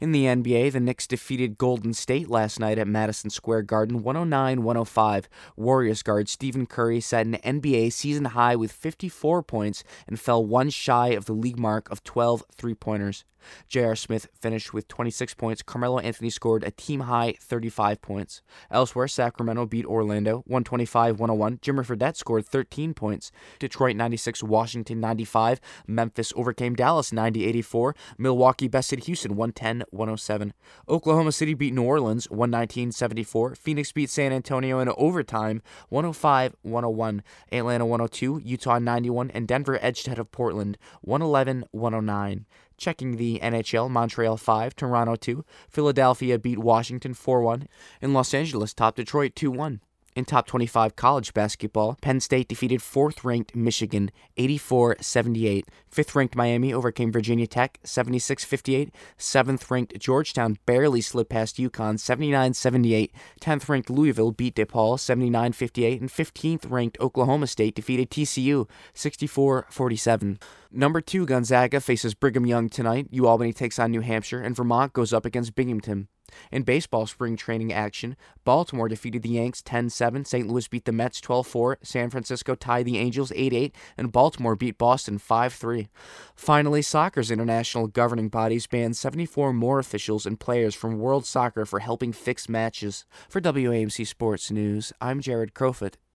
In the NBA, the Knicks defeated Golden State last night at Madison Square Garden 109-105. Warriors guard Stephen Curry set an NBA season high with 54 points and fell one shy of the league mark of 12 three-pointers. J.R. Smith finished with 26 points. Carmelo Anthony scored a team-high 35 points. Elsewhere, Sacramento beat Orlando 125-101. Jimmer Fredette scored 13 points. Detroit 96, Washington 95. Memphis overcame Dallas 90-84. Milwaukee bested Houston 110-107. Oklahoma City beat New Orleans 119-74. Phoenix beat San Antonio in overtime 105-101. Atlanta 102, Utah 91, and Denver edged ahead of Portland 111-109. Checking the NHL, Montreal 5, Toronto 2. Philadelphia beat Washington 4-1. And Los Angeles topped Detroit 2-1. In top 25 college basketball, Penn State defeated 4th-ranked Michigan 84-78. 5th-ranked Miami overcame Virginia Tech 76-58. 7th-ranked Georgetown barely slid past UConn 79-78. 10th-ranked Louisville beat DePaul 79-58. And 15th-ranked Oklahoma State defeated TCU 64-47. Number 2 Gonzaga faces Brigham Young tonight. UAlbany takes on New Hampshire, and Vermont goes up against Binghamton. In baseball spring training action, Baltimore defeated the Yanks 10-7, St. Louis beat the Mets 12-4, San Francisco tied the Angels 8-8, and Baltimore beat Boston 5-3. Finally, soccer's international governing bodies banned 74 more officials and players from World Soccer for helping fix matches. For WAMC Sports News, I'm Jared Crowfoot.